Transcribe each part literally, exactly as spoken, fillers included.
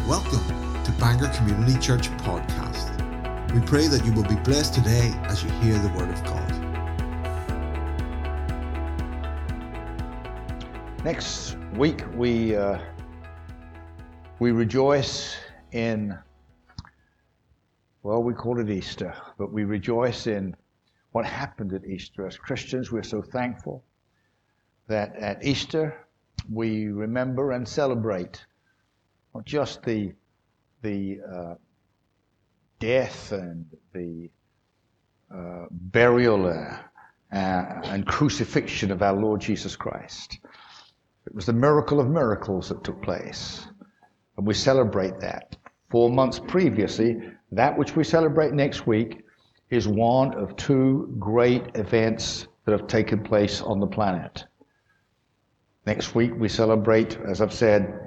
Welcome to Bangor Community Church Podcast. We pray that you will be blessed today as you hear the Word of God. Next week we uh, we rejoice in, well, we call it Easter, but we rejoice in what happened at Easter. As Christians, we're so thankful that at Easter we remember and celebrate not just the the uh, death and the uh, burial uh, and crucifixion of our Lord Jesus Christ. It was the miracle of miracles that took place, and we celebrate that. Four months previously, that which we celebrate next week is one of two great events that have taken place on the planet. Next week we celebrate, as I've said,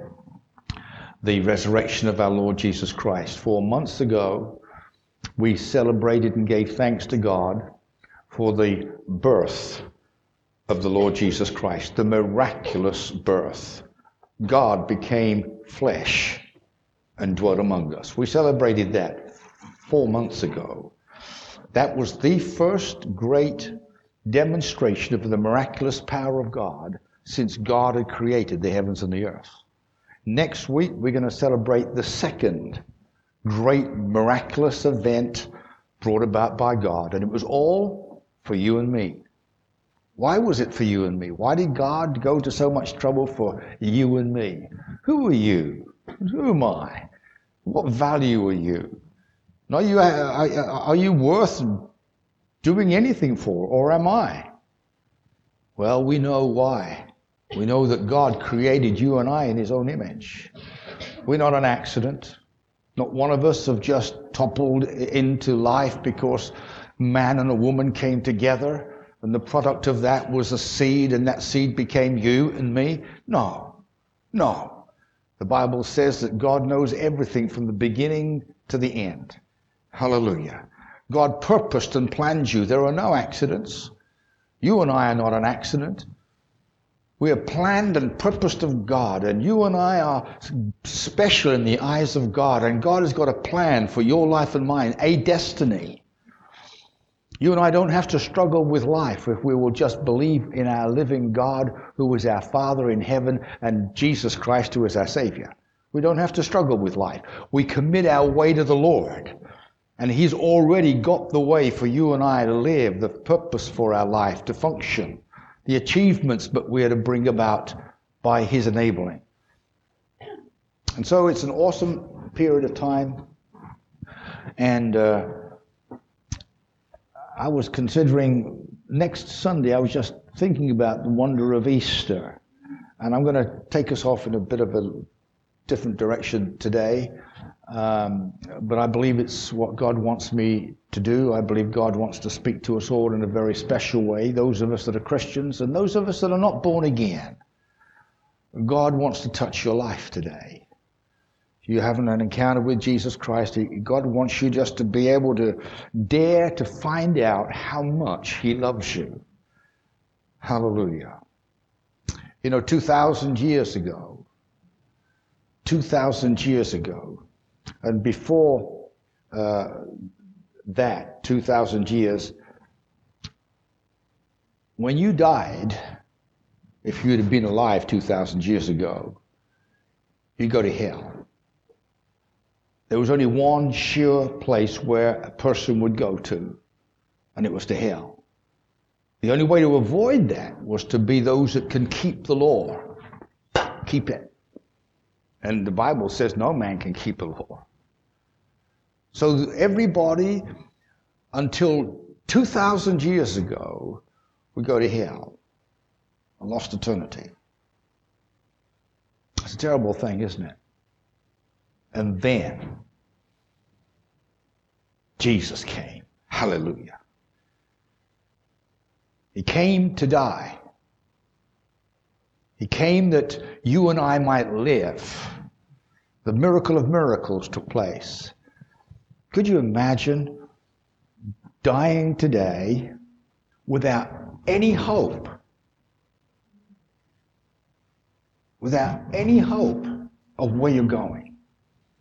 the resurrection of our Lord Jesus Christ. Four months ago, we celebrated and gave thanks to God for the birth of the Lord Jesus Christ, the miraculous birth. God became flesh and dwelt among us. We celebrated that four months ago. That was the first great demonstration of the miraculous power of God since God had created the heavens and the earth. Next week, we're going to celebrate the second great miraculous event brought about by God. And it was all for you and me. Why was it for you and me? Why did God go to so much trouble for you and me? Who are you? Who am I? What value are you? Are you, are, are you worth doing anything for, or am I? Well, we know why. We know that God created you and I in His own image. We're not an accident. Not one of us have just toppled into life because man and a woman came together and the product of that was a seed and that seed became you and me. No, no. The Bible says that God knows everything from the beginning to the end. Hallelujah. God purposed and planned you. There are no accidents. You and I are not an accident. We are planned and purposed of God, and you and I are special in the eyes of God, and God has got a plan for your life and mine, a destiny. You and I don't have to struggle with life if we will just believe in our living God, who is our Father in heaven, and Jesus Christ, who is our Savior. We don't have to struggle with life. We commit our way to the Lord, and He's already got the way for you and I to live, the purpose for our life to function, the achievements that we are to bring about by His enabling. And so it's an awesome period of time. And uh, I was considering next Sunday, I was just thinking about the wonder of Easter. And I'm going to take us off in a bit of a different direction today. Um, but I believe it's what God wants me to do. I believe God wants to speak to us all in a very special way, those of us that are Christians and those of us that are not born again. God wants to touch your life today. If you haven't an encounter with Jesus Christ, God wants you just to be able to dare to find out how much He loves you. Hallelujah. You know, two thousand years ago, two thousand years ago, and before uh, that, two thousand years, when you died, if you'd have been alive two thousand years ago, you'd go to hell. There was only one sure place where a person would go to, and it was to hell. The only way to avoid that was to be those that can keep the law. Keep it. And the Bible says no man can keep the law. So everybody, until two thousand years ago, would go to hell. A lost eternity. It's a terrible thing, isn't it? And then Jesus came. Hallelujah. He came to die. He came that you and I might live. The miracle of miracles took place. Could you imagine dying today without any hope? Without any hope of where you're going.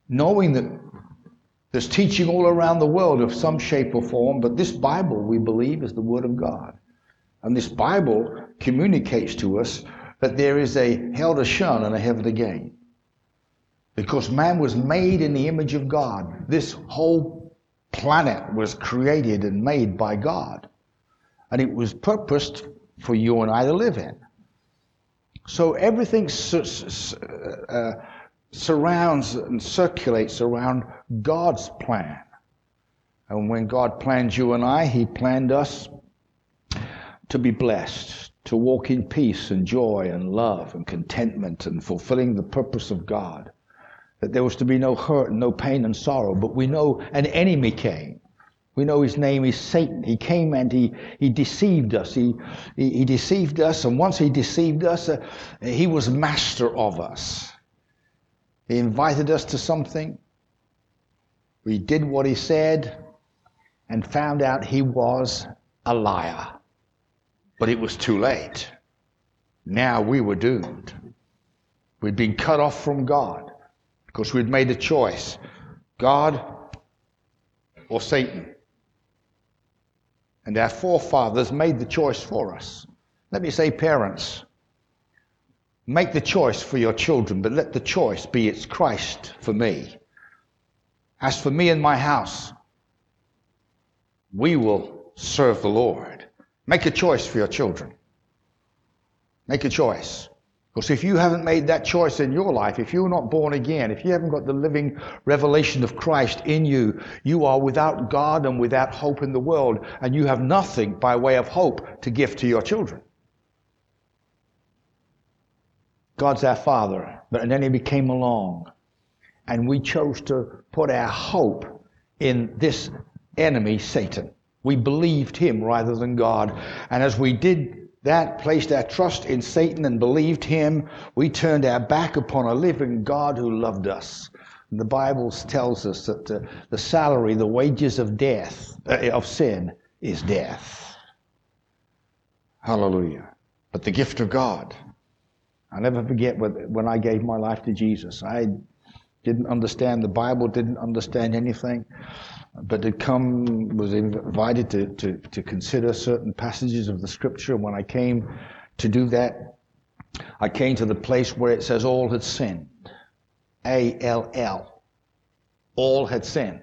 knowing that there's teaching all around the world of some shape or form, but this Bible, we believe, is the Word of God. And this Bible communicates to us that there is a hell to shun and a heaven to gain. Because man was made in the image of God. This whole planet was created and made by God. And it was purposed for you and I to live in. So everything su- su- uh, surrounds and circulates around God's plan. And when God planned you and I, He planned us to be blessed, to walk in peace and joy and love and contentment and fulfilling the purpose of God. That there was to be no hurt and no pain and sorrow. But we know an enemy came. We know his name is Satan. He came and he, he deceived us. He, he, he deceived us, and once he deceived us, uh, he was master of us. He invited us to something. We did what he said and found out he was a liar. But it was too late. Now we were doomed. We'd been cut off from God because we'd made a choice. God or Satan. And our forefathers made the choice for us. Let me say, parents, make the choice for your children, but let the choice be, it's Christ for me. As for me and my house, we will serve the Lord. Make a choice for your children. Make a choice. Because if you haven't made that choice in your life, if you're not born again, if you haven't got the living revelation of Christ in you, you are without God and without hope in the world, and you have nothing by way of hope to give to your children. God's our Father, but an enemy came along, and we chose to put our hope in this enemy, Satan. We believed him rather than God, and as we did that, placed our trust in Satan and believed him, we turned our back upon a living God who loved us. And the Bible tells us that the, the salary, the wages of death, uh, of sin, is death. Hallelujah. But the gift of God. I'll never forget when I gave my life to Jesus. I didn't understand the Bible, didn't understand anything. But had come, was invited to, to, to consider certain passages of the Scripture. And when I came to do that, I came to the place where it says all had sinned. A L L. All had sinned.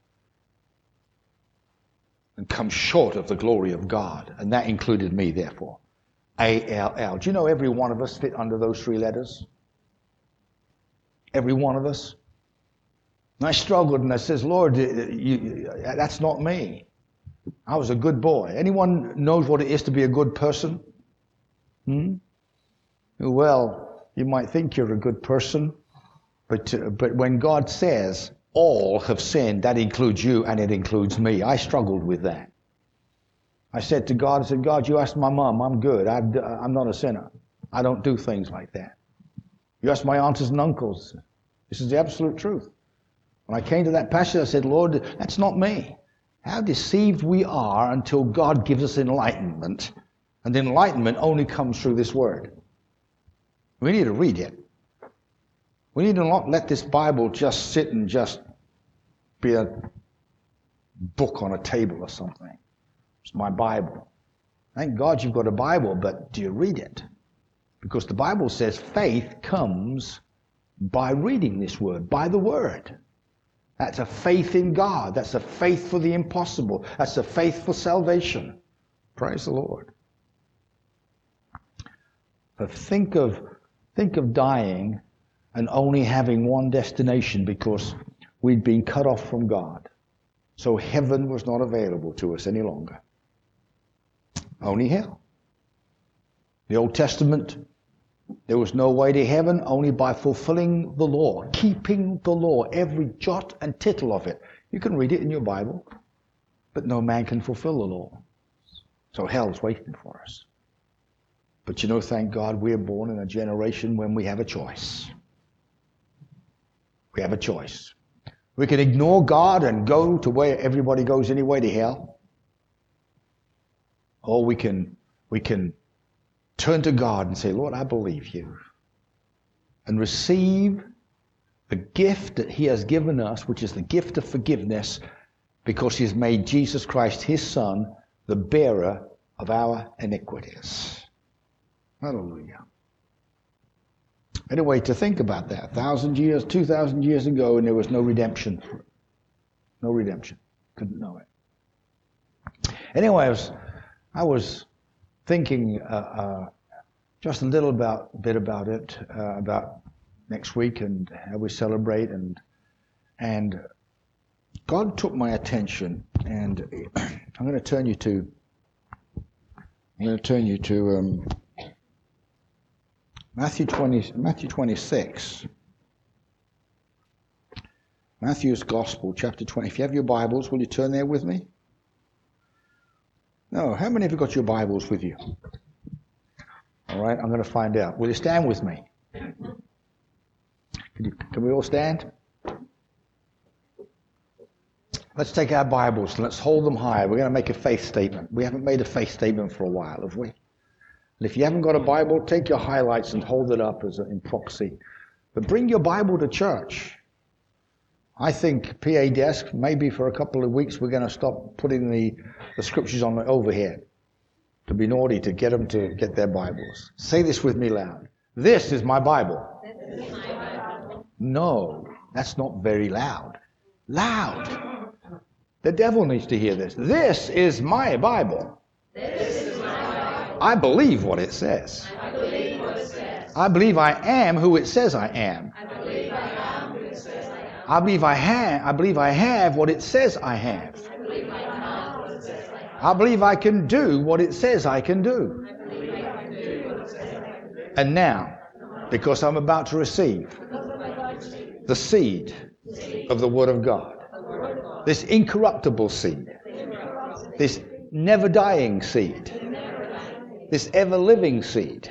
And come short of the glory of God. And that included me, therefore. A L L. Do you know every one of us fit under those three letters? Every one of us. And I struggled and I says, Lord, you, you, that's not me. I was a good boy. Anyone knows what it is to be a good person? Hmm? Well, you might think you're a good person, but uh, but when God says all have sinned, that includes you and it includes me. I struggled with that. I said to God, I said, God, you asked my mom, I'm good. I've, I'm not a sinner. I don't do things like that. You asked my aunts and uncles. This is the absolute truth. When I came to that passage, I said, Lord, that's not me. How deceived we are until God gives us enlightenment. And the enlightenment only comes through this word. We need to read it. We need to not let this Bible just sit and just be a book on a table or something. It's my Bible. Thank God you've got a Bible, but do you read it? Because the Bible says faith comes by reading this word, by the word. That's a faith in God. That's a faith for the impossible. That's a faith for salvation. Praise the Lord. But think of, think of dying and only having one destination because we'd been cut off from God. So heaven was not available to us any longer. Only hell. The Old Testament, there was no way to heaven, only by fulfilling the law, keeping the law, every jot and tittle of it. You can read it in your Bible, but no man can fulfill the law. So hell's waiting for us. But you know, thank God we're born in a generation when we have a choice. We have a choice. We can ignore God and go to where everybody goes anyway, to hell. Or we can, we can turn to God and say, Lord, I believe you. And receive the gift that he has given us, which is the gift of forgiveness, because he has made Jesus Christ, his Son, the bearer of our iniquities. Hallelujah. Anyway, to think about that, a thousand years, two thousand years ago, and there was no redemption. No redemption. Couldn't know it. Anyway, I was, I was thinking uh, uh, just a little about, bit about it, uh, about next week and how we celebrate, and and God took my attention, and I'm going to turn you to. I'm going to turn you to um, Matthew twenty, Matthew twenty-six. Matthew's Gospel, chapter twenty. If you have your Bibles, will you turn there with me? No, how many of you got your Bibles with you? All right, I'm going to find out. Will you stand with me? Can, you, can we all stand? Let's take our Bibles and let's hold them high. We're going to make a faith statement. We haven't made a faith statement for a while, have we? And if you haven't got a Bible, take your highlights and hold it up as a, in proxy. But bring your Bible to church. I think P A desk, maybe for a couple of weeks, we're going to stop putting the, the scriptures on the overhead. To be naughty, to get them to get their Bibles. Say this with me loud. This is my Bible. This is my Bible. No, that's not very loud. Loud. The devil needs to hear this. This is my Bible. This is my Bible. I believe what it says. I believe what it says. I believe I am who it says I am. I believe I am who it says I am. I believe I have. I believe I have what it says I have. I believe I have what it says I have. I believe I can do what it says I can do. I believe I can do what it says I can do. And now, because I'm about to receive the seed of the Word of God. This incorruptible seed, this never-dying seed, this ever-living seed.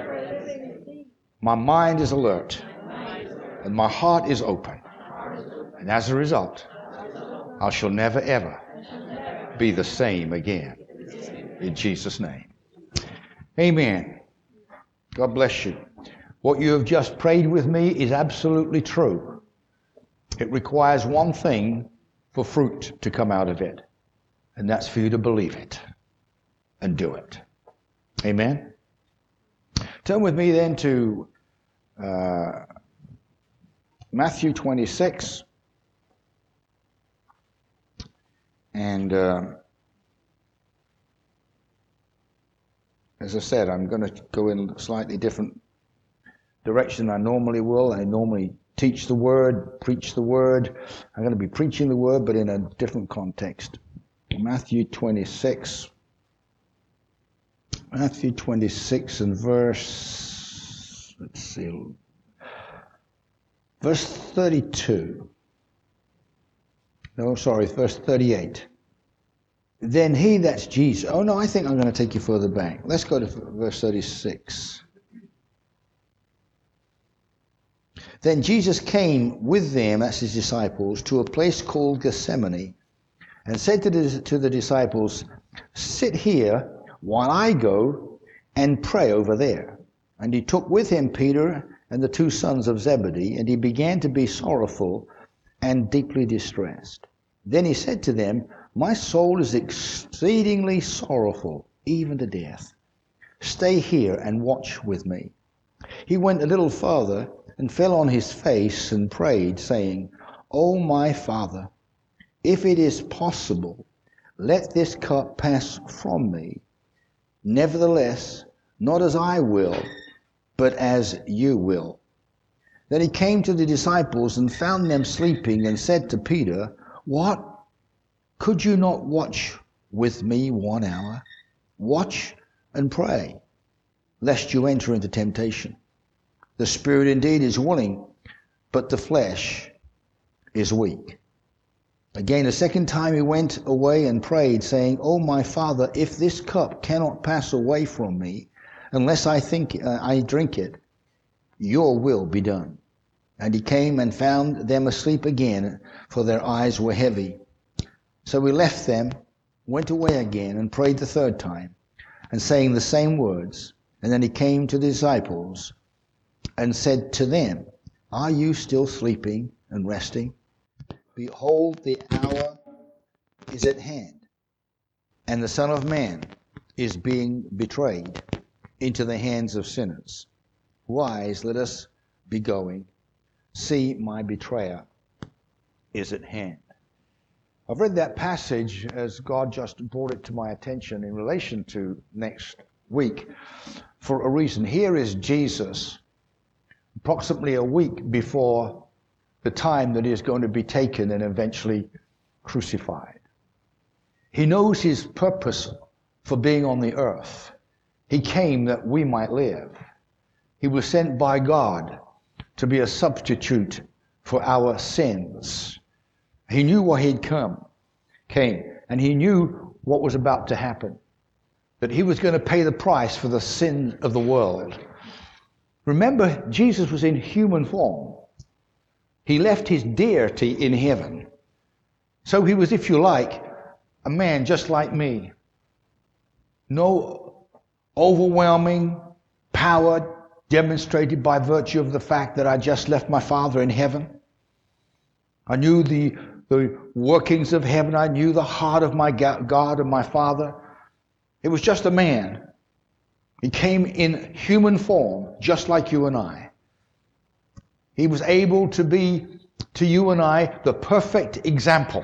My mind is alert, and my heart is open. And as a result, I shall never, ever be the same again. In Jesus' name. Amen. God bless you. What you have just prayed with me is absolutely true. It requires one thing for fruit to come out of it, and that's for you to believe it and do it. Amen? Turn with me then to uh, Matthew twenty-six, and uh, as I said, I'm going to go in a slightly different direction than I normally will. I normally teach the Word, preach the Word. I'm going to be preaching the Word, but in a different context. Matthew twenty-six. Matthew twenty-six and verse, let's see, verse thirty-two. No, sorry, verse thirty-eight. Then he, that's Jesus. Oh, no, I think I'm going to take you further back. Let's go to verse thirty-six. Then Jesus came with them, that's his disciples, to a place called Gethsemane, and said to the, to the disciples, sit here while I go and pray over there. And he took with him Peter and the two sons of Zebedee, and he began to be sorrowful and deeply distressed. Then he said to them, my soul is exceedingly sorrowful, even to death. Stay here and watch with me. He went a little farther and fell on his face and prayed, saying, O my Father, if it is possible, let this cup pass from me. Nevertheless, not as I will, but as you will. Then he came to the disciples and found them sleeping, and said to Peter, what? Could you not watch with me one hour? Watch and pray, lest you enter into temptation. The spirit indeed is willing, but the flesh is weak. Again, a second time he went away and prayed, saying, O my Father, if this cup cannot pass away from me, unless I think uh, I drink it, your will be done. And he came and found them asleep again, for their eyes were heavy. So he left them, went away again, and prayed the third time, and saying the same words. And then he came to the disciples, and said to them, Are you still sleeping and resting? Behold, the hour is at hand, and the Son of Man is being betrayed into the hands of sinners. Rise, let us be going. See, my betrayer is at hand. I've read that passage as God just brought it to my attention in relation to next week for a reason. Here is Jesus, approximately a week before the time that he is going to be taken and eventually crucified. He knows his purpose for being on the earth. He came that we might live. He was sent by God to be a substitute for our sins. He knew why he'd come, came, and he knew what was about to happen, that he was going to pay the price for the sin of the world. Remember, Jesus was in human form. He left his deity in heaven. So he was, if you like, a man just like me. No overwhelming power demonstrated by virtue of the fact that I just left my Father in heaven. I knew the, the workings of heaven. I knew the heart of my God and my Father. It was just a man. He came in human form, just like you and I. He was able to be, to you and I, the perfect example.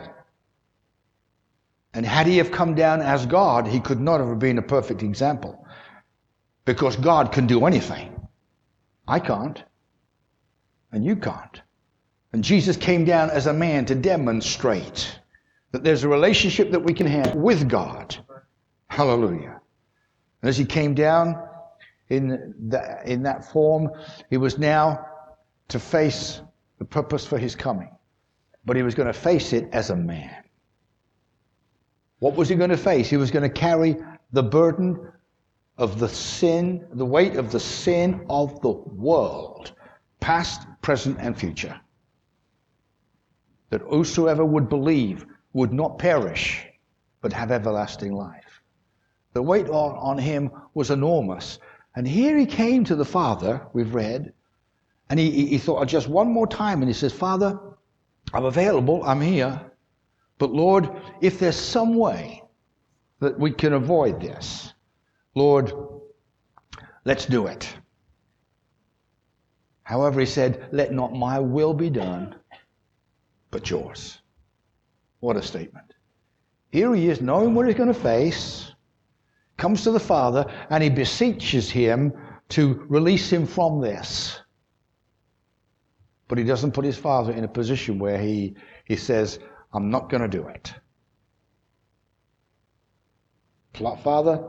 And had he have come down as God, he could not have been a perfect example. Because God can do anything. I can't. And you can't. And Jesus came down as a man to demonstrate that there's a relationship that we can have with God. Hallelujah. And as he came down in, the, in that form, he was now to face the purpose for his coming. But he was going to face it as a man. What was he going to face? He was going to carry the burden of the sin, the weight of the sin of the world, past, present, and future. That whosoever would believe would not perish, but have everlasting life. The weight on, on him was enormous. And here he came to the Father, we've read, and he, he, he thought just one more time, and he says, Father, I'm available, I'm here, but Lord, if there's some way that we can avoid this, Lord, let's do it. However, he said, let not my will be done, but yours. What a statement. Here he is, knowing what he's going to face, comes to the Father, and he beseeches him to release him from this. But he doesn't put his Father in a position where he, he says, I'm not going to do it. Father,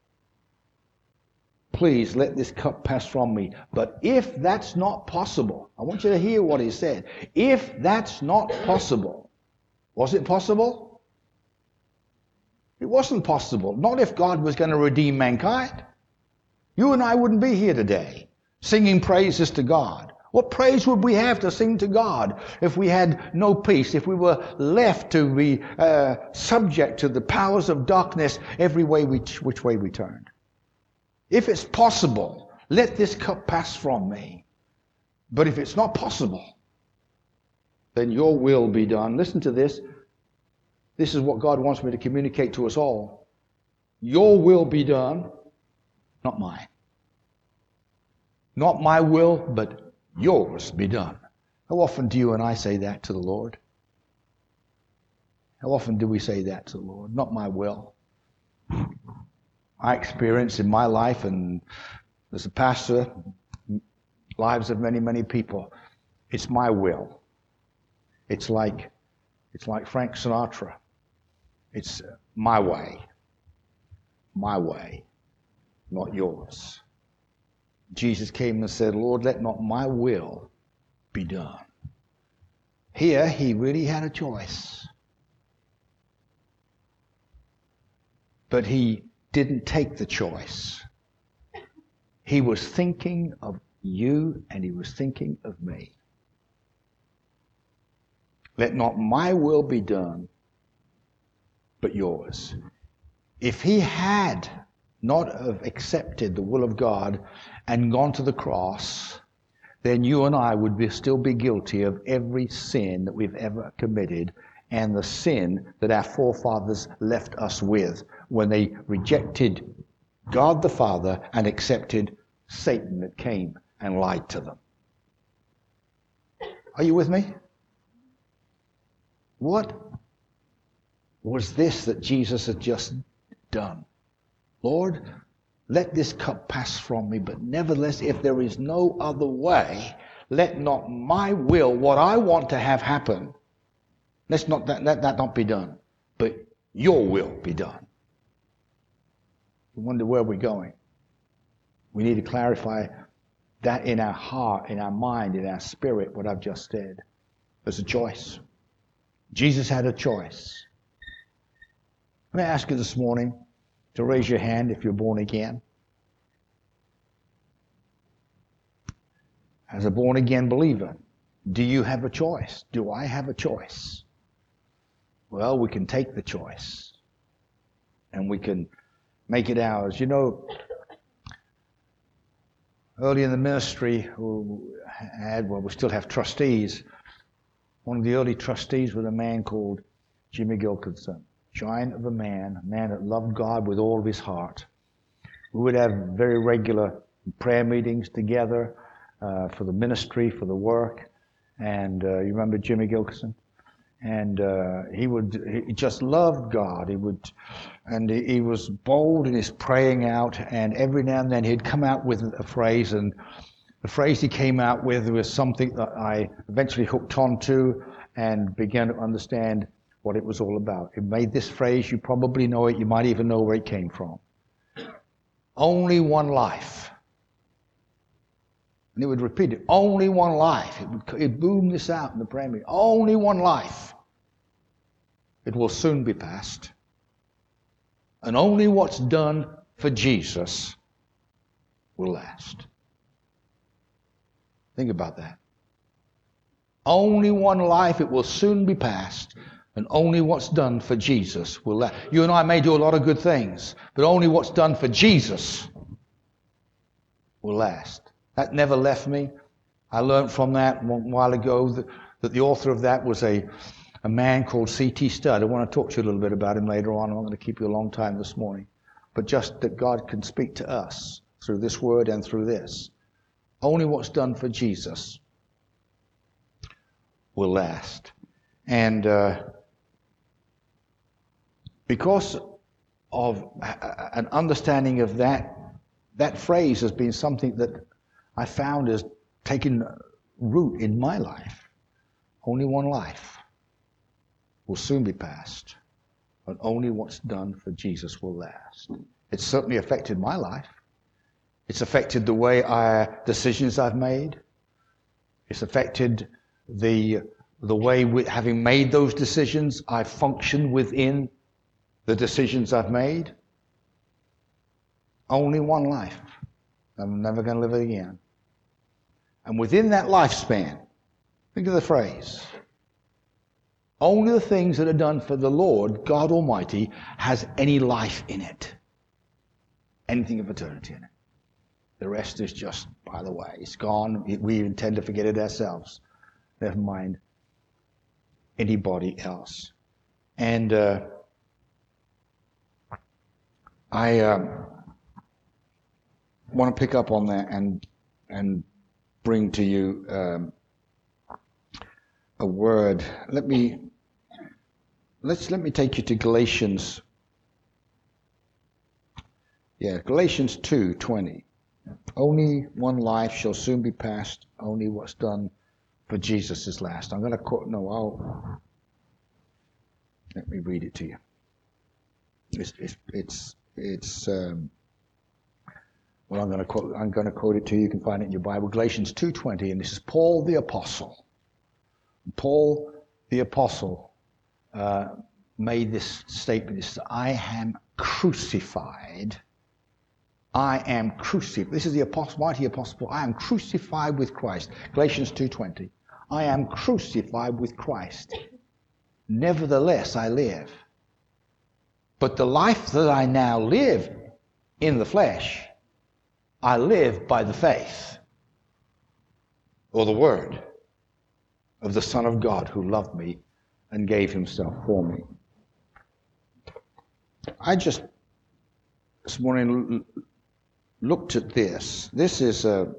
please let this cup pass from me. But if that's not possible, I want you to hear what he said. If that's not possible, was it possible? It wasn't possible. Not if God was going to redeem mankind. You and I wouldn't be here today singing praises to God. What praise would we have to sing to God if we had no peace, if we were left to be uh, subject to the powers of darkness every way we, which way we turned? If it's possible, let this cup pass from me. But if it's not possible, then your will be done. Listen to this. This is what God wants me to communicate to us all. Your will be done, not mine. Not my will, but yours be done. How often do you and I say that to the Lord? How often do we say that to the Lord? Not my will. I experience in my life, and as a pastor, lives of many, many people, it's my will. It's like, it's like Frank Sinatra. It's my way. My way, not yours. Jesus came and said, Lord, let not my will be done. Here, he really had a choice. But he didn't take the choice. He was thinking of you, and he was thinking of me. Let not my will be done, but yours. If he had not have accepted the will of God and gone to the cross, then you and I would be, still be guilty of every sin that we've ever committed and the sin that our forefathers left us with when they rejected God the Father and accepted Satan that came and lied to them. Are you with me? What was this that Jesus had just done? Lord, let this cup pass from me, but nevertheless, if there is no other way, let not my will, what I want to have happen, let's not that, let that not be done, but your will be done. You wonder where we're going. We need to clarify that in our heart, in our mind, in our spirit, what I've just said. There's a choice. Jesus had a choice. Let me ask you this morning to raise your hand if you're born again. As a born again believer, do you have a choice? Do I have a choice? Well, we can take the choice and we can make it ours. You know, early in the ministry, we had, well, we still have trustees. One of the early trustees was a man called Jimmy Gilkinson. Giant of a man, a man that loved God with all of his heart. We would have very regular prayer meetings together uh, for the ministry, for the work. And uh, you remember Jimmy Gilkinson? And uh, he would, he just loved God. He would, and he, he was bold in his praying out. And every now and then he'd come out with a phrase, and the phrase he came out with was something that I eventually hooked on to and began to understand what it was all about. It made this phrase, you probably know it, you might even know where it came from. Only one life. And it would repeat it, only one life. It would it'd boom this out in the prayer meeting. Only one life. It will soon be past. And only what's done for Jesus will last. Think about that. Only one life, it will soon be past. And only what's done for Jesus will last. You and I may do a lot of good things, but only what's done for Jesus will last. That never left me. I learned from that a while ago that, that the author of that was a, a man called C T Studd. I want to talk to you a little bit about him later on. I'm not going to keep you a long time this morning. But just that God can speak to us through this word and through this. Only what's done for Jesus will last. And uh, because of an understanding of that, that phrase has been something that I found has taken root in my life. Only one life will soon be past, but only what's done for Jesus will last. It's certainly affected my life. It's affected the way I, decisions I've made. It's affected the, the way, we, having made those decisions, I function within the decisions I've made. Only one life. I'm never going to live it again. And within that lifespan, think of the phrase, only the things that are done for the Lord, God Almighty, has any life in it. Anything of eternity in it. The rest is just, by the way, it's gone. We even tend to forget it ourselves. Never mind anybody else. And uh, I um, want to pick up on that and and bring to you um, a word. Let me let's let me take you to Galatians. Yeah, Galatians two twenty. Only one life shall soon be past. Only what's done for Jesus is last. I'm going to quote. No, I'll let me read it to you. It's it's it's. It's um, well. I'm going to quote. I'm going to quote it to you. You can find it in your Bible, Galatians two twenty, and this is Paul the apostle. Paul the apostle uh, made this statement. He says, "I am crucified. I am crucified." This is the apostle, mighty apostle Paul. I am crucified with Christ. Galatians two twenty. I am crucified with Christ. Nevertheless, I live. But the life that I now live in the flesh, I live by the faith or the word of the Son of God who loved me and gave himself for me. I just this morning looked at this. This is a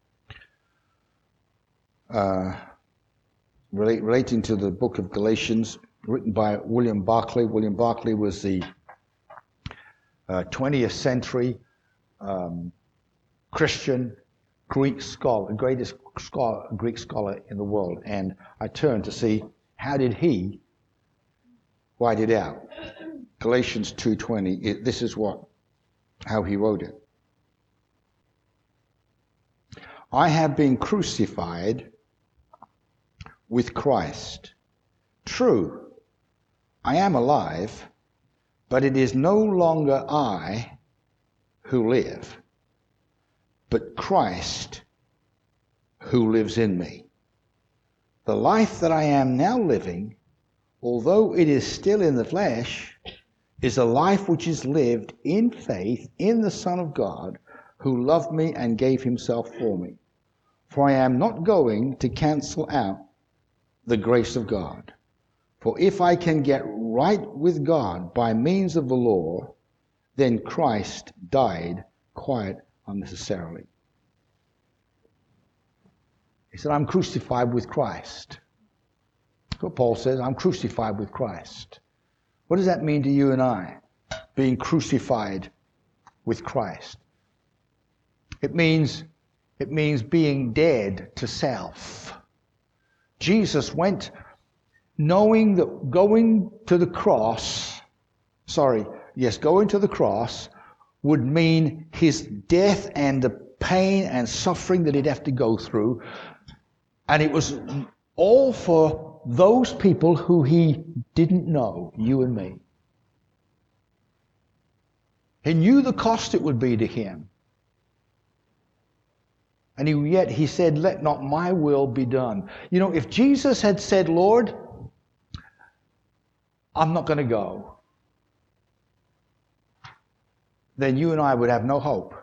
uh, relate, relating to the book of Galatians, written by William Barclay. William Barclay was the uh, twentieth century um, Christian Greek scholar, the greatest scholar, Greek scholar in the world. And I turned to see how did he write it out. Galatians two twenty. It, this is what how he wrote it. I have been crucified with Christ. True, I am alive, but it is no longer I who live, but Christ who lives in me. The life that I am now living, although it is still in the flesh, is a life which is lived in faith in the Son of God who loved me and gave himself for me. For I am not going to cancel out the grace of God. For if I can get right with God by means of the law, then Christ died quite unnecessarily. He said, I'm crucified with Christ. That's what Paul says, I'm crucified with Christ. What does that mean to you and I, being crucified with Christ? It means, it means being dead to self. Jesus went knowing that going to the cross, sorry, yes, going to the cross would mean his death and the pain and suffering that he'd have to go through. And it was all for those people who he didn't know, you and me. He knew the cost it would be to him. And he, yet he said, let not my will be done. You know, if Jesus had said, Lord, I'm not going to go, then you and I would have no hope.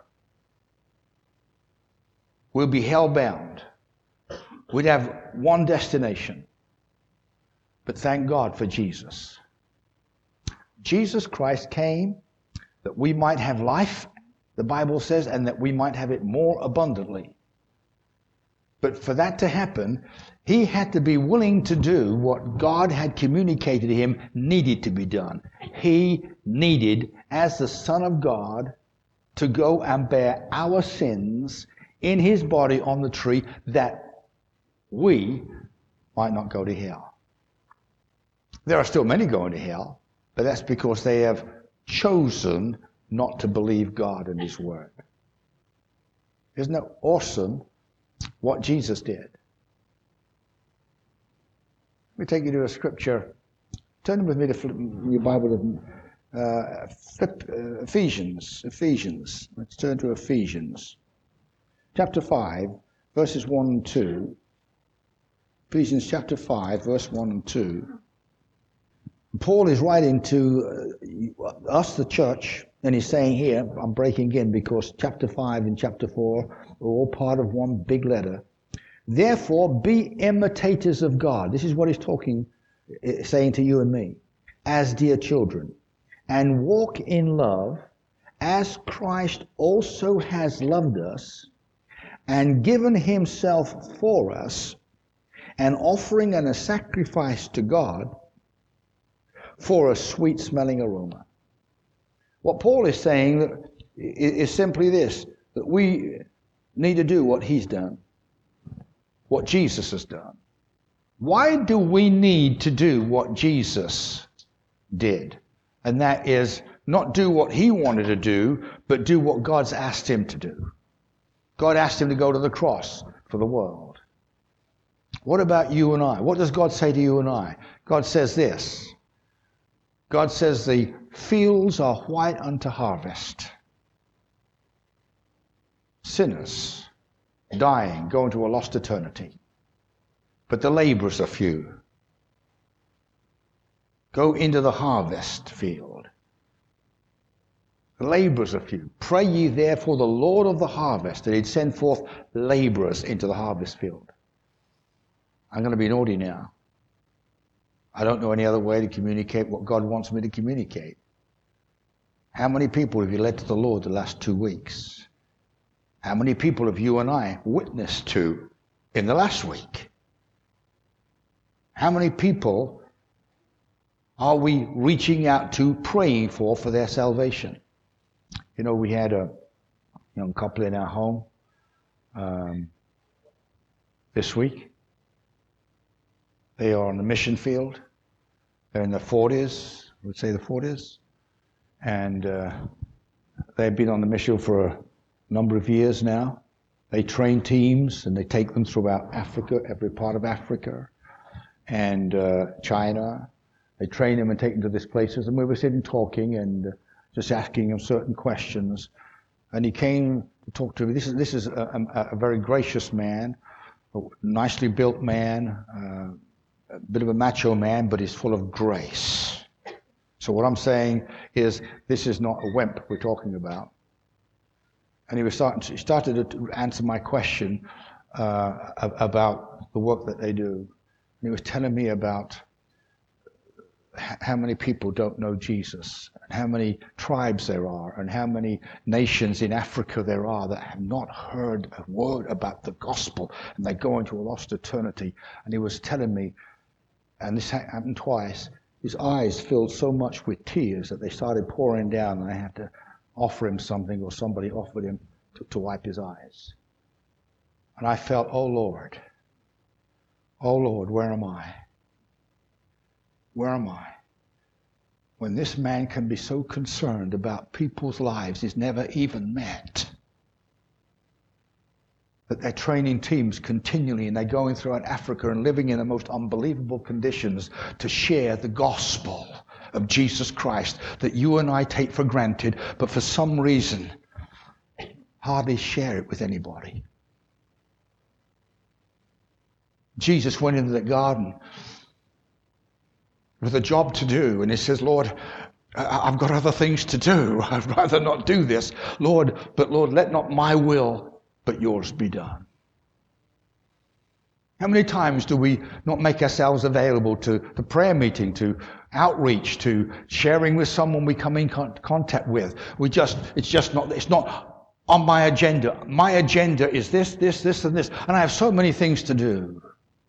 We'll be hell-bound. We'd have one destination. But thank God for Jesus. Jesus Christ came that we might have life, the Bible says, and that we might have it more abundantly. But for that to happen, he had to be willing to do what God had communicated to him needed to be done. He needed, as the Son of God, to go and bear our sins in his body on the tree, that we might not go to hell. There are still many going to hell, but that's because they have chosen not to believe God and his word. Isn't it awesome what Jesus did? Let me take you to a scripture. Turn with me to your Bible to uh, Ephesians. Ephesians. Let's turn to Ephesians. Chapter five, verses one and two. Ephesians chapter five, verse one and two. Paul is writing to uh, us, the church, and he's saying here, I'm breaking in because chapter five and chapter four are all part of one big letter. Therefore, be imitators of God. This is what he's talking, saying to you and me, as dear children, and walk in love, as Christ also has loved us, and given himself for us, an offering and a sacrifice to God for a sweet-smelling aroma. What Paul is saying is simply this, that we need to do what he's done, what Jesus has done. Why do we need to do what Jesus did? And that is not do what he wanted to do, but do what God's asked him to do. God asked him to go to the cross for the world. What about you and I? What does God say to you and I? God says this. God says the fields are white unto harvest. Sinners dying, going to a lost eternity. But the laborers are few. Go into the harvest field. The laborers are few. Pray ye therefore the Lord of the harvest that he'd send forth laborers into the harvest field. I'm going to be naughty now. I don't know any other way to communicate what God wants me to communicate. How many people have you led to the Lord the last two weeks? How many people have you and I witnessed to in the last week? How many people are we reaching out to, praying for, for their salvation? You know, we had a young couple in our home um, this week. They are on the mission field. They're in their forties, I would say the forties. And uh, they've been on the mission for a number of years now. They train teams and they take them throughout Africa, every part of Africa, and uh, China. They train them and take them to these places. And we were sitting talking and uh, just asking him certain questions. And he came to talk to me. This is, this is a, a, a very gracious man, a nicely built man, uh, a bit of a macho man, but he's full of grace. So what I'm saying is, this is not a wimp we're talking about. And he was starting to, he started to answer my question uh, about the work that they do. And he was telling me about how many people don't know Jesus, and how many tribes there are, and how many nations in Africa there are that have not heard a word about the gospel, and they go into a lost eternity. And he was telling me, and this happened twice, his eyes filled so much with tears that they started pouring down, and I had to offer him something, or somebody offered him to, to wipe his eyes. And I felt, oh Lord, oh Lord, where am I? Where am I? When this man can be so concerned about people's lives he's never even met, that they're training teams continually and they're going throughout Africa and living in the most unbelievable conditions to share the gospel of Jesus Christ that you and I take for granted, but for some reason hardly share it with anybody. Jesus went into the garden with a job to do, and he says, Lord, I've got other things to do. I'd rather not do this. Lord, but Lord, let not my will, but yours be done. How many times do we not make ourselves available to the prayer meeting, to outreach, to sharing with someone we come in con- contact with? We just, it's just not, it's not on my agenda. My agenda is this, this, this, and this, and I have so many things to do.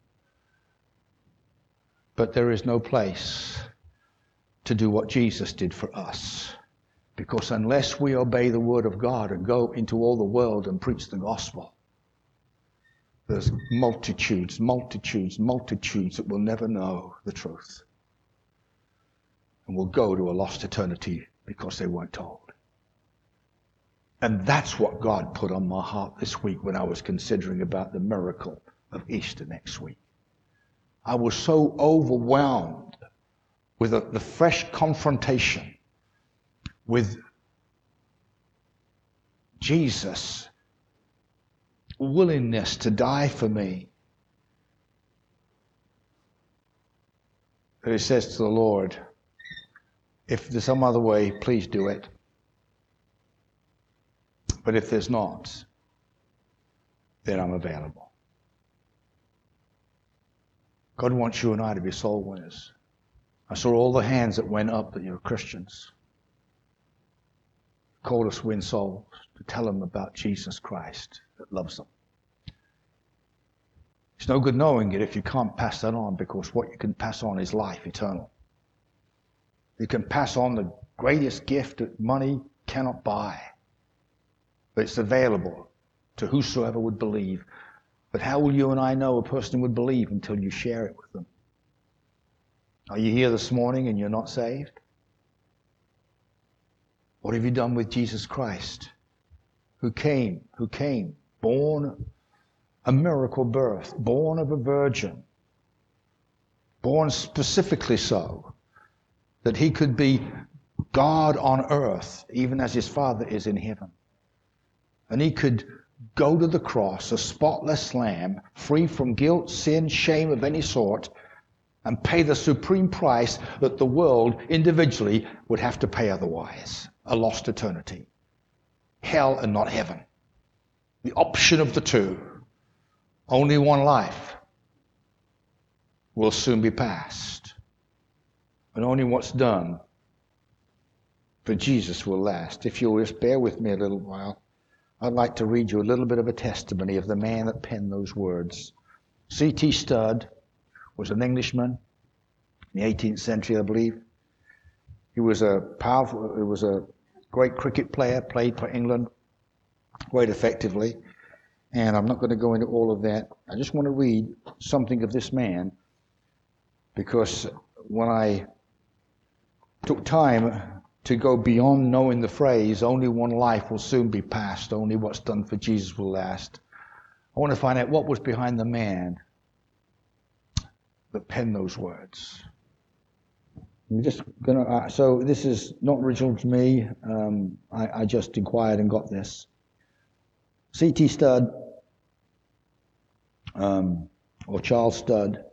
But there is no place to do what Jesus did for us. Because unless we obey the word of God and go into all the world and preach the gospel, there's multitudes, multitudes, multitudes that will never know the truth. And will go to a lost eternity because they weren't told. And that's what God put on my heart this week when I was considering about the miracle of Easter next week. I was so overwhelmed with the, the fresh confrontation with Jesus' willingness to die for me, that he says to the Lord, if there's some other way, please do it. But if there's not, then I'm available. God wants you and I to be soul winners. I saw all the hands that went up that you're Christians. He called us to win souls, to tell them about Jesus Christ that loves them. It's no good knowing it if you can't pass that on, because what you can pass on is life eternal. You can pass on the greatest gift that money cannot buy, but it's available to whosoever would believe. But how will you and I know a person would believe until you share it with them? Are you here this morning and you're not saved? What have you done with Jesus Christ, who came, who came, born a miracle birth, born of a virgin, born specifically so that he could be God on earth, even as his Father is in heaven. And he could go to the cross, a spotless lamb, free from guilt, sin, shame of any sort, and pay the supreme price that the world individually would have to pay otherwise. A lost eternity. Hell and not heaven. The option of the two. Only one life. will soon be past. And only what's done for Jesus will last. If you'll just bear with me a little while, I'd like to read you a little bit of a testimony of the man that penned those words. C T Studd was an Englishman in the eighteenth century, I believe. He was a powerful, he was a great cricket player, played for England quite effectively. And I'm not going to go into all of that. I just want to read something of this man, because when I took time to go beyond knowing the phrase, only one life will soon be past, only what's done for Jesus will last, I want to find out what was behind the man that penned those words. I'm just gonna. Uh, so this is not original to me. Um, I, I just inquired and got this. C T Studd, um, or Charles Studd,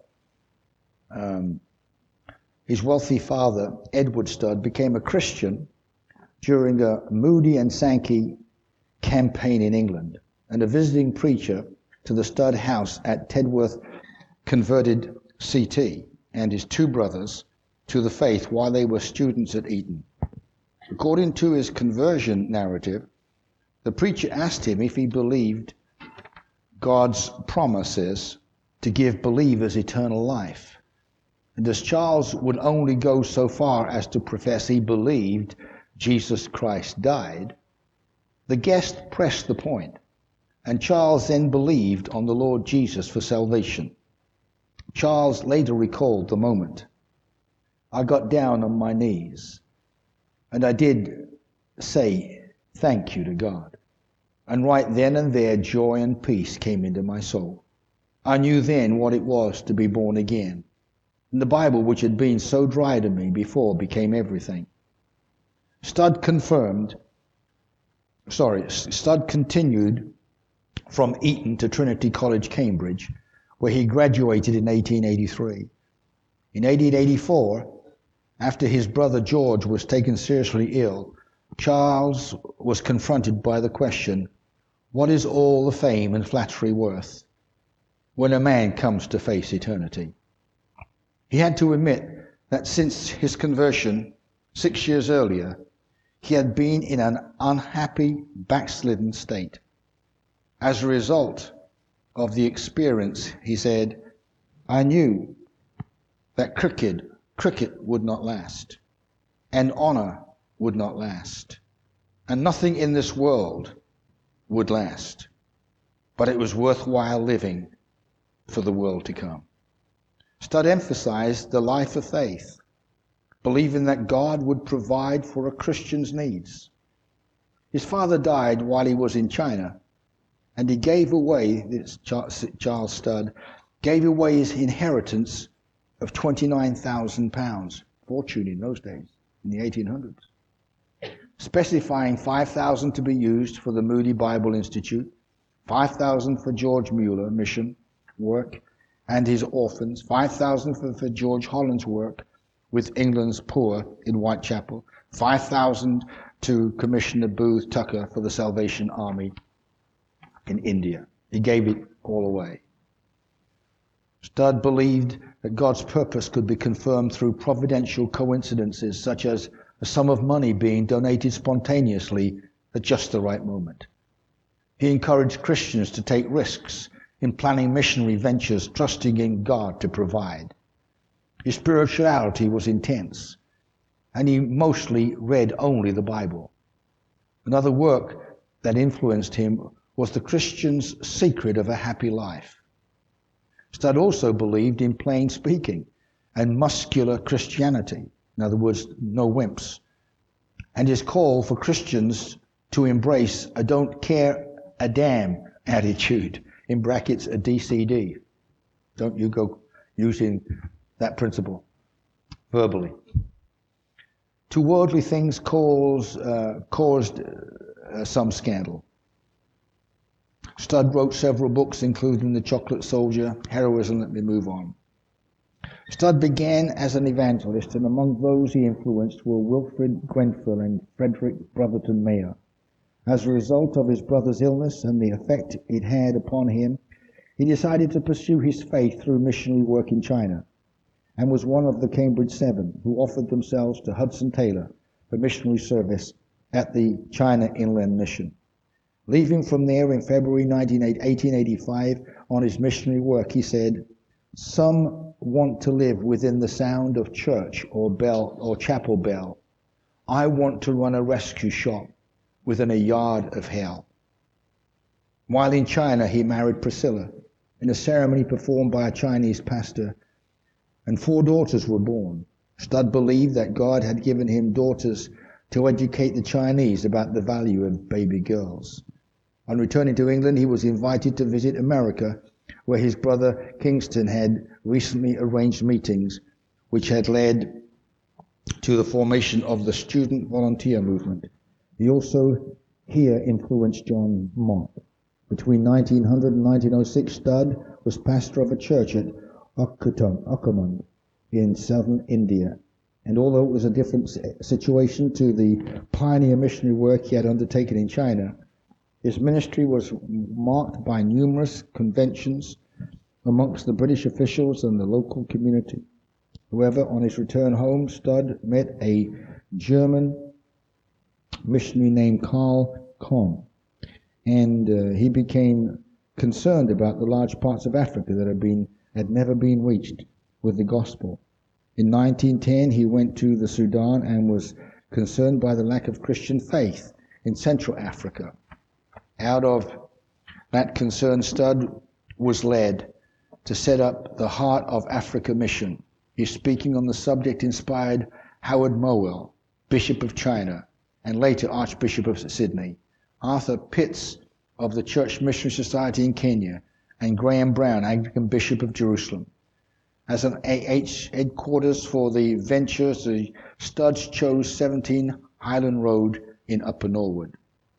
um, his wealthy father, Edward Studd, became a Christian during the Moody and Sankey campaign in England, and a visiting preacher to the Studd house at Tedworth converted C T and his two brothers to the faith while they were students at Eton. According to his conversion narrative, the preacher asked him if he believed God's promises to give believers eternal life. And as Charles would only go so far as to profess he believed Jesus Christ died, the guest pressed the point, and Charles then believed on the Lord Jesus for salvation. Charles later recalled the moment. I got down on my knees, and I did say thank you to God. And right then and there, joy and peace came into my soul. I knew then what it was to be born again. And the Bible, which had been so dry to me before, became everything. Studd confirmed, sorry, Studd continued from Eton to Trinity College, Cambridge, where he graduated in eighteen eighty-three. In eighteen eighty-four, after his brother George was taken seriously ill, Charles was confronted by the question, what is all the fame and flattery worth when a man comes to face eternity? He had to admit that since his conversion six years earlier, he had been in an unhappy, backslidden state. As a result of the experience, he said, I knew that cricket, cricket would not last, and honor would not last, and nothing in this world would last. But it was worthwhile living for the world to come. Studd emphasized the life of faith, believing that God would provide for a Christian's needs. His father died while he was in China, and he gave away, this Charles Studd, gave away his inheritance of twenty-nine thousand pounds, fortune in those days, in the eighteen hundreds, specifying five thousand to be used for the Moody Bible Institute, five thousand for George Mueller mission work and his orphans, five thousand for, for George Holland's work with England's poor in Whitechapel, five thousand to Commissioner Booth Tucker for the Salvation Army in India. He gave it all away. Studd believed that God's purpose could be confirmed through providential coincidences, such as a sum of money being donated spontaneously at just the right moment. He encouraged Christians to take risks in planning missionary ventures, trusting in God to provide. His spirituality was intense, and he mostly read only the Bible. Another work that influenced him was The Christian's Secret of a Happy Life. Studd also believed in plain speaking and muscular Christianity, in other words, no wimps, and his call for Christians to embrace a don't care a damn attitude, in brackets a D C D. Don't you go using that principle verbally. To worldly things cause, uh, caused uh, some scandal. Studd wrote several books, including The Chocolate Soldier, Heroism. Let me move on. Studd began as an evangelist, and among those he influenced were Wilfrid Grenfell and Frederick Brotherton Mayer. As a result of his brother's illness and the effect it had upon him, he decided to pursue his faith through missionary work in China. and was one of the Cambridge Seven who offered themselves to Hudson Taylor for missionary service at the China Inland Mission. Leaving from there in February eighteen eighty-five on his missionary work, he said, "Some want to live within the sound of church or bell or chapel bell. I want to run a rescue shop within a yard of hell." While in China, he married Priscilla in a ceremony performed by a Chinese pastor, and four daughters were born. Studd believed that God had given him daughters to educate the Chinese about the value of baby girls. On returning to England, he was invited to visit America, where his brother Kingston had recently arranged meetings which had led to the formation of the student volunteer movement. He also here influenced John Mott. Between nineteen hundred and nineteen oh six, Studd was pastor of a church at Okkamund in southern India. And although it was a different situation to the pioneer missionary work he had undertaken in China, his ministry was marked by numerous conventions amongst the British officials and the local community. However, on his return home, Studd met a German missionary named Karl Kohn, and uh, he became concerned about the large parts of Africa that had been had never been reached with the gospel. In nineteen ten, he went to the Sudan and was concerned by the lack of Christian faith in Central Africa. Out of that concern, Studd was led to set up the Heart of Africa mission. His speaking on the subject inspired Howard Mowell, Bishop of China, and later Archbishop of Sydney, Arthur Pitts of the Church Missionary Society in Kenya, and Graham Brown, Anglican Bishop of Jerusalem. As an A H headquarters for the ventures, the Studds chose seventeen Highland Road in Upper Norwood.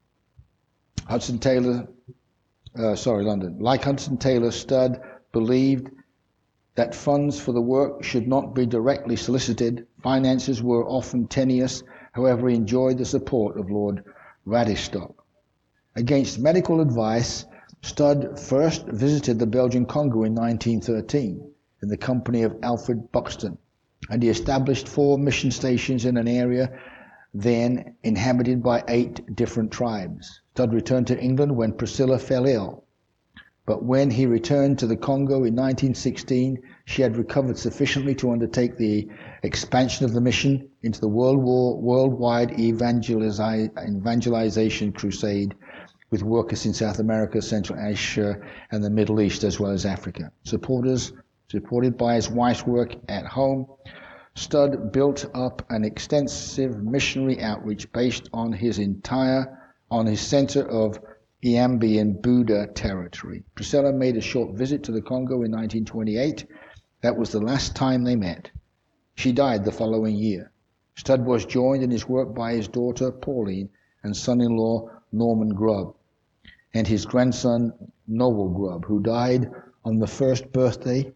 Hudson Taylor, uh, sorry, London. Like Hudson Taylor, Studd believed that funds for the work should not be directly solicited. Finances were often tenuous. However, he enjoyed the support of Lord Radistock. Against medical advice, Studd first visited the Belgian Congo in nineteen thirteen in the company of Alfred Buxton, and he established four mission stations in an area then inhabited by eight different tribes. Studd returned to England when Priscilla fell ill, but when he returned to the Congo in nineteen sixteen, she had recovered sufficiently to undertake the expansion of the mission into the world war, worldwide evangelizi- evangelization crusade with workers in South America, Central Asia, and the Middle East, as well as Africa. Supporters, supported by his wife's work at home, Studd built up an extensive missionary outreach based on his entire, on his center of Iambi in Buda territory. Priscilla made a short visit to the Congo in nineteen twenty-eight. That was the last time they met. She died the following year. Studd was joined in his work by his daughter Pauline and son-in-law Norman Grubb, and his grandson Noel Grubb, who died on the first birthday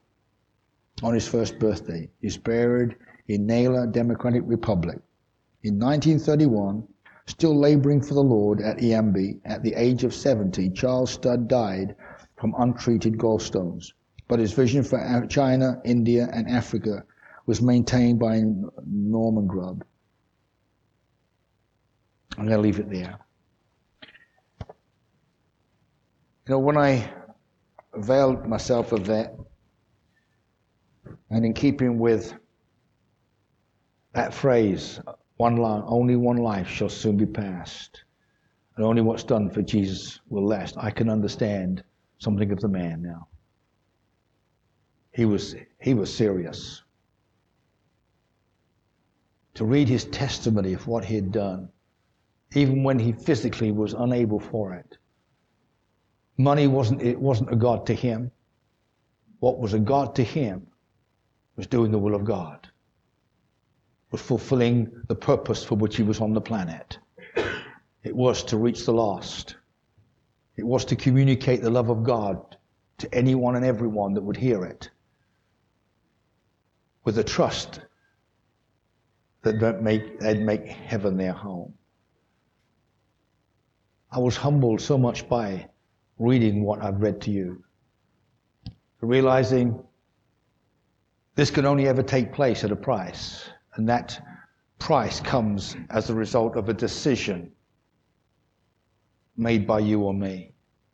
on his first birthday. He's buried in Naila, Democratic Republic. In nineteen thirty-one, still laboring for the Lord at Iambi, at the age of seventy, Charles Studd died from untreated gallstones. But his vision for China, India, and Africa was maintained by Norman Grubb. I'm going to leave it there. You know, when I availed myself of that, and in keeping with that phrase, one life, only one life shall soon be past, and only what's done for Jesus will last, I can understand something of the man now. He was, he was serious. To read his testimony of what he had done, even when he physically was unable for it. Money wasn't, it wasn't a God to him. What was a God to him was doing the will of God, was fulfilling the purpose for which he was on the planet. It was to reach the lost. It was to communicate the love of God to anyone and everyone that would hear it, with a trust that they'd make, they'd make heaven their home. I was humbled so much by reading what I've read to you, realizing This can only ever take place at a price, and that price comes as a result of a decision made by you or me.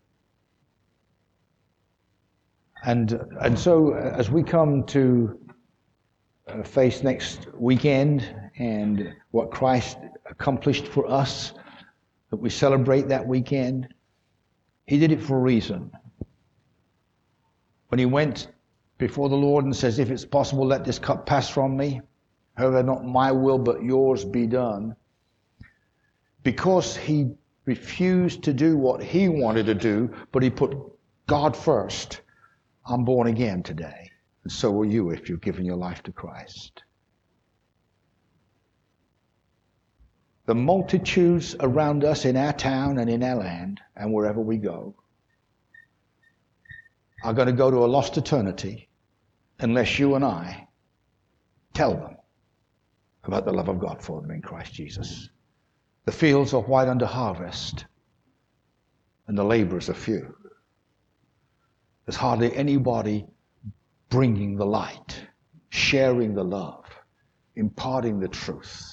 And and so as we come to uh, face next weekend and what Christ accomplished for us, that we celebrate that weekend, he did it for a reason. When he went before the Lord and says, if it's possible, let this cup pass from me. However, not my will, but yours be done. Because he refused to do what he wanted to do, but he put God first. I'm born again today. And so will you if you've given your life to Christ. The multitudes around us in our town and in our land and wherever we go are going to go to a lost eternity unless you and I tell them about the love of God for them in Christ Jesus. The fields are white unto harvest, and the laborers are few. There's hardly anybody bringing the light, sharing the love, imparting the truth.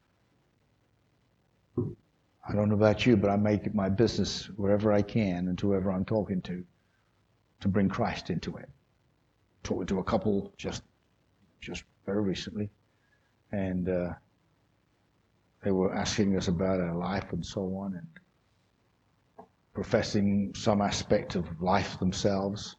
I don't know about you, but I make it my business wherever I can and to whoever I'm talking to, to bring Christ into it. Talking to a couple just, just very recently, and uh, they were asking us about our life and so on, and professing some aspect of life themselves,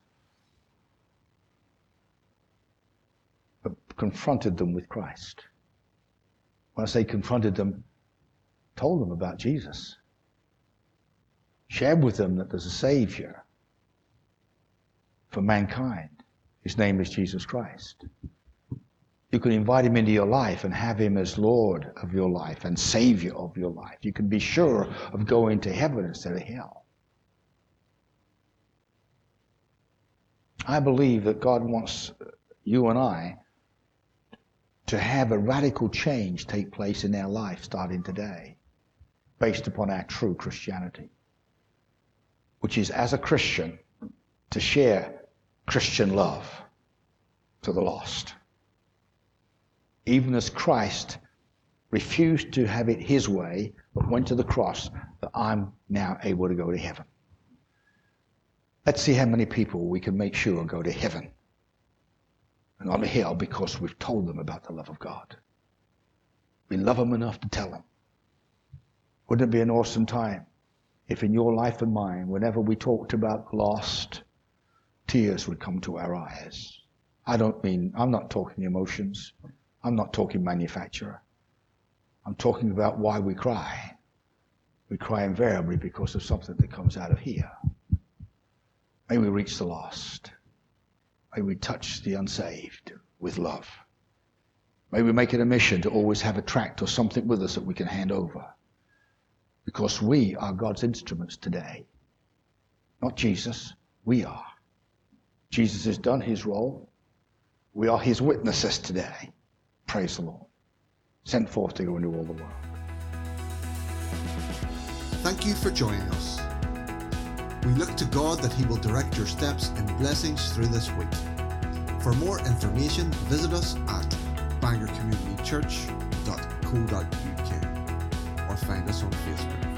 but confronted them with Christ. When I say confronted them, told them about Jesus. Shared with them that there's a Savior for mankind. His name is Jesus Christ. You can invite him into your life and have him as Lord of your life and Savior of your life. You can be sure of going to heaven instead of hell. I believe that God wants you and I to have a radical change take place in our life starting today, based upon our true Christianity, which is, as a Christian, to share Christian love to the lost. Even as Christ refused to have it his way, but went to the cross, that I'm now able to go to heaven. Let's see how many people we can make sure go to heaven and not to hell because we've told them about the love of God. We love them enough to tell them. Wouldn't it be an awesome time if in your life and mine, whenever we talked about the lost, tears would come to our eyes? I don't mean, I'm not talking emotions. I'm not talking manufacturer. I'm talking about why we cry. We cry invariably because of something that comes out of here. May we reach the lost. May we touch the unsaved with love. May we make it a mission to always have a tract or something with us that we can hand over. Because we are God's instruments today. Not Jesus, we are. Jesus has done his role. We are his witnesses today. Praise the Lord. Sent forth to go into all the world. Thank you for joining us. We look to God that he will direct your steps in blessings through this week. For more information, visit us at bangor community church dot co dot uk or find us on Facebook.